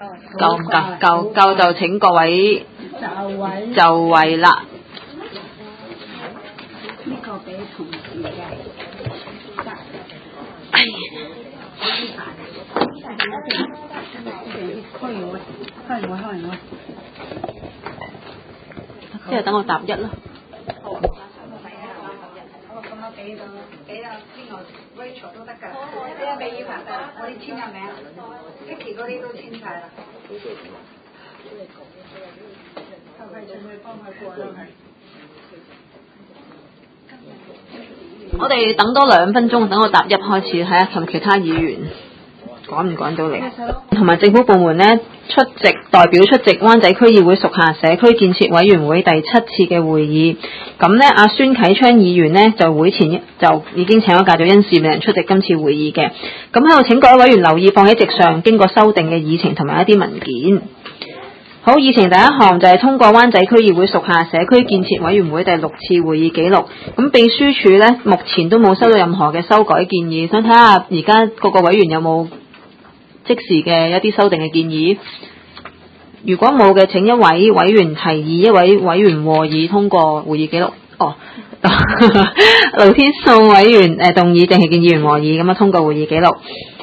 夠唔夠？夠就請各位就位啦。 呢個俾同事嘅。開。 即係等我答一啦。 咁我俾到邊個 Rachel 都得㗎，呢一俾依排得，我哋簽入名 ，Vicky 嗰啲都簽晒啦。就係盡量幫佢過都係。 我哋等多2分鐘，等我答一開始，睇下同其他議員趕唔趕到嚟，同埋政府部門呢代表出席灣仔區議會屬下社區建設委員會第7次嘅會議。咁呢，阿孫啟昌議員呢就會前就已經請咗假，就因事未能出席今次會議嘅。咁喺度請各位委員留意放喺席上經過修訂嘅議程同埋一啲文件。好，議程第一項就係通過灣仔區議會屬下社區建設委員會第6次會議記錄。咁秘書處呢，目前都冇收到任何嘅修改建議，想睇下而家各個委員有冇即時嘅一啲修訂嘅建議。如果冇嘅，請一位委員提議，一位委員和議通過會議記錄。盧天素委員動議，鄭棄健議員和議咁樣通過會議記錄。